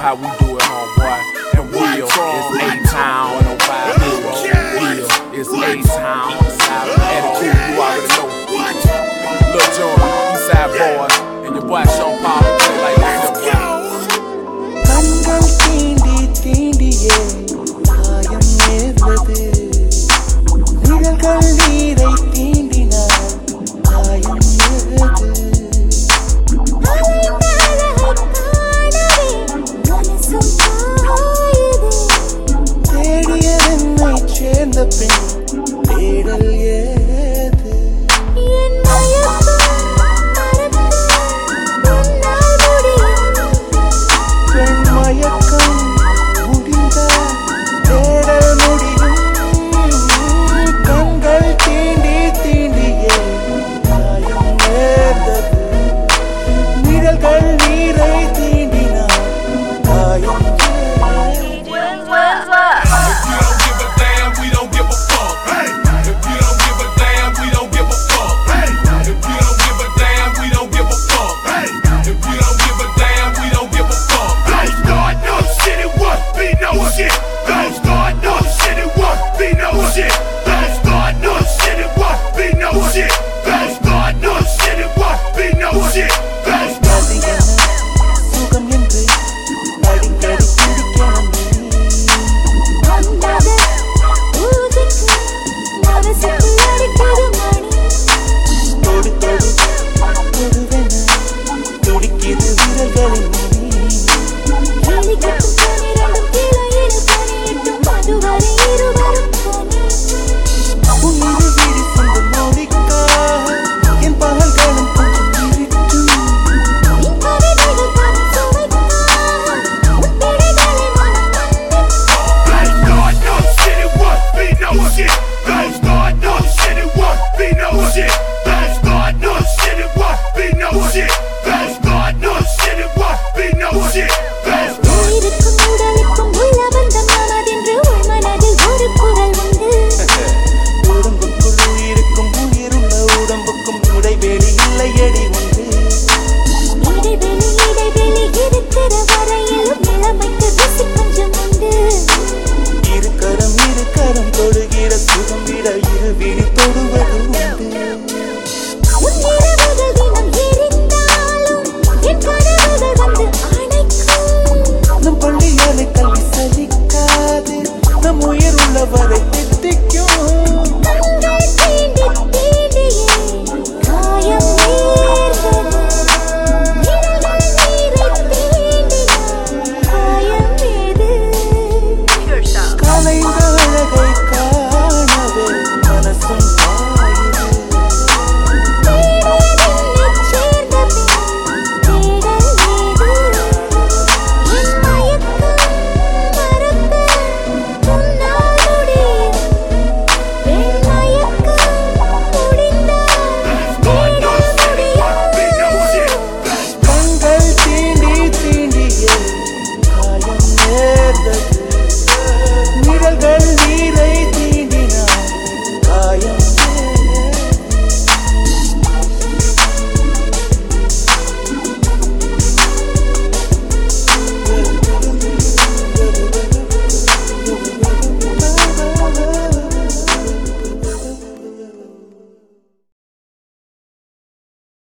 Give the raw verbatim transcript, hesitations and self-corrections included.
how we do it, homeboy. And real, it's A-Town, one oh five real, it's A-Town, attitude, you already know. Lil Jon, Eastside Boys, and your boy Sean Paul, play like this. கண்கள் தீண்டி தீண்டியே காயம் நேர்ந்தது. நிழல்கள் நீரை தீண்டினால் காயம் நேர்ந்தது. தேடியதென்னை சேர்ந்த பின் தேடல் ஏது. மயக்கம் முடிந்தால் தேடல் முடியும். கண்கள் தீண்டி தீண்டியே காயம் நேர்ந்தது. நிழல்கள் நீரை தீண்டினால் காயம் நம் உயிர் உள்ளவரை தித்திக்கும்.